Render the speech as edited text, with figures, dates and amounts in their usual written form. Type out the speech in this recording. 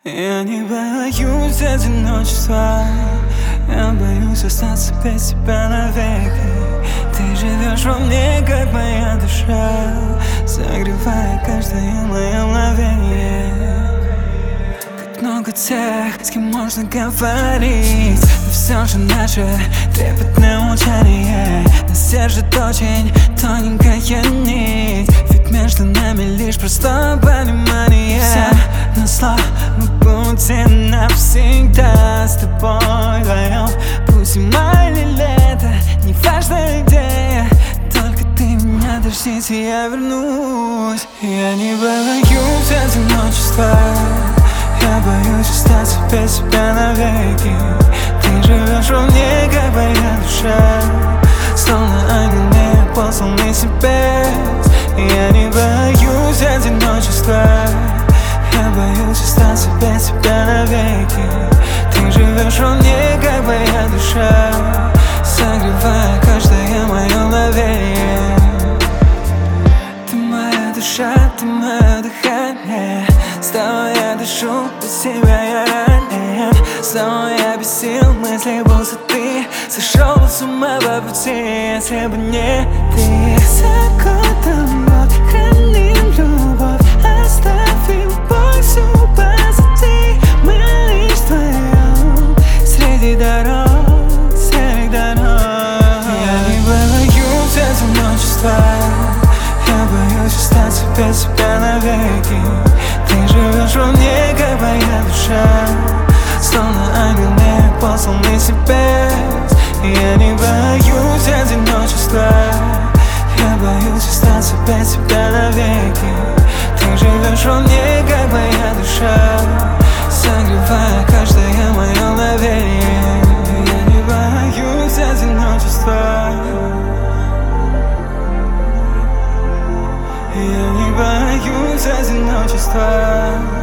Я не боюсь одиночества, я боюсь остаться без тебя навеки. Ты живешь во мне, как моя душа, согревая каждое мое мгновение. Как много тех, с кем можно говорить, но все же наше трепетное молчание нас держит очень тоненькая нить, ведь между нами лишь простое понимание. Все назло мы будем навсегда с тобой вдвоем. Пусть зима или лето, не важна идея, только ты меня дождись, и я вернусь. Я не боюсь одиночества, я боюсь остаться без тебя навеки. Ты живешь во мне, как моя душа, словно ангел мне посланный с небес. Я не боюсь одиночества, я боюсь остаться без тебя навеки. Ты живешь во мне, как моя душа, согревая каждое мое мгновение. Ты моя душа, ты мое дыхание, с тобой я дышу, без тебя я ранен. Снова я без сил, мысли будто ты сошел с ума по пути, если бы не ты. За годом год храним любовь, оставим боль всю позади. Мы лишь вдвоем среди дорог, серых дорог. Я не боюсь одиночества, я боюсь остаться без тебя навеки. Ты живешь во мне, как моя душа, словно ангел мне посланный с небес. Я не боюсь одиночества, я боюсь остаться без тебя навеки. Ты живешь во мне, как моя душа, согревая каждое мое мгновение. Я не боюсь одиночества, я не боюсь одиночества.